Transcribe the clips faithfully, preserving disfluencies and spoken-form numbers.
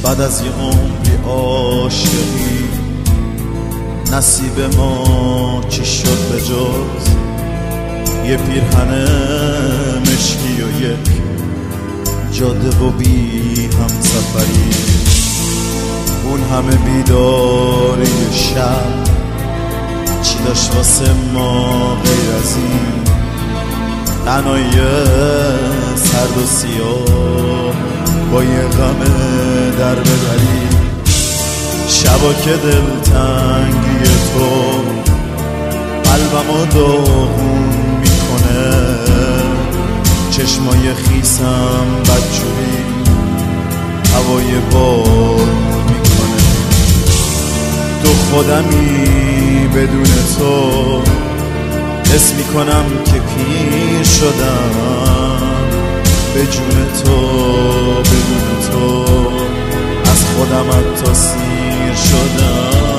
بعد از یه عمری عاشقی نصیب ما چی شد به جز یه پیرهن مشکی و یک جاده و بی هم سفری. اون همه بیداری شب چی داشت واسه ما غیر از این تنهایی سرد و سیاه با یه غم در ببری. شبا که دلتنگی تو قلبمو داغون میکنه، چشمای خیسم بدجوری هوای بار میکنه. تو خودمی بدون تو حس میکنم که پیر شدم، به جون تو بدون تو از خودم حتی سیر شدم.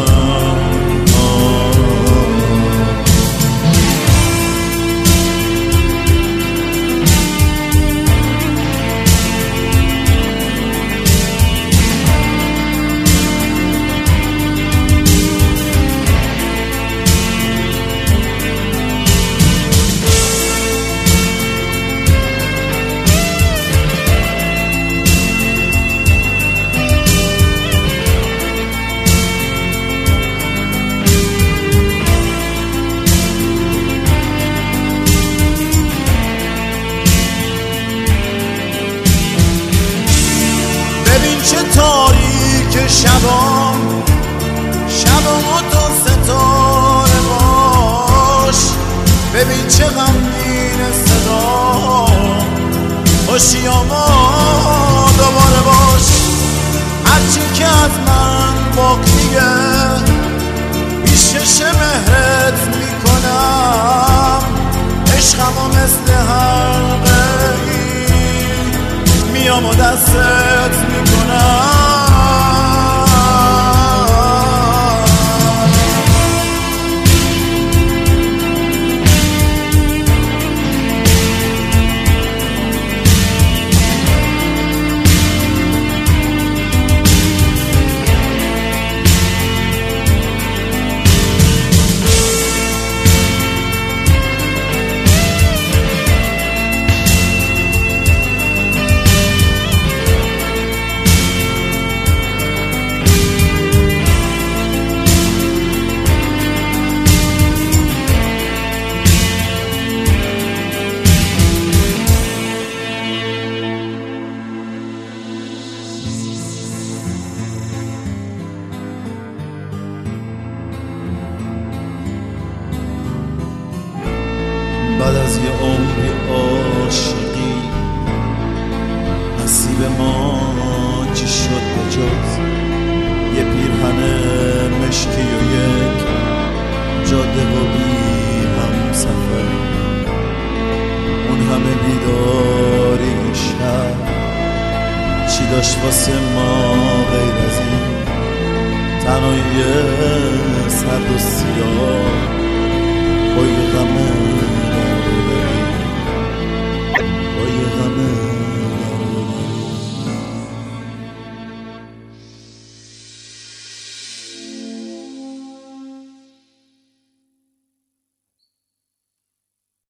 چه تاریک شبام شبام و تو ستاره باش، ببین چه غمگین صدا خوشیاما دوباره باش. هرچی که از من باقیه بیشش مهرت میکنم، عشقمو مثل حلقه‌ای میام و دستت میکنم. بعد از یه عمری عاشقی نصیب ما چی شد به جز یه پیرهن مشکی و یک جاده و بی هم سفری. اون همه بیداری شب چی داشت واسه ما غیر از این تنهایی سرد و سیاه با یه غم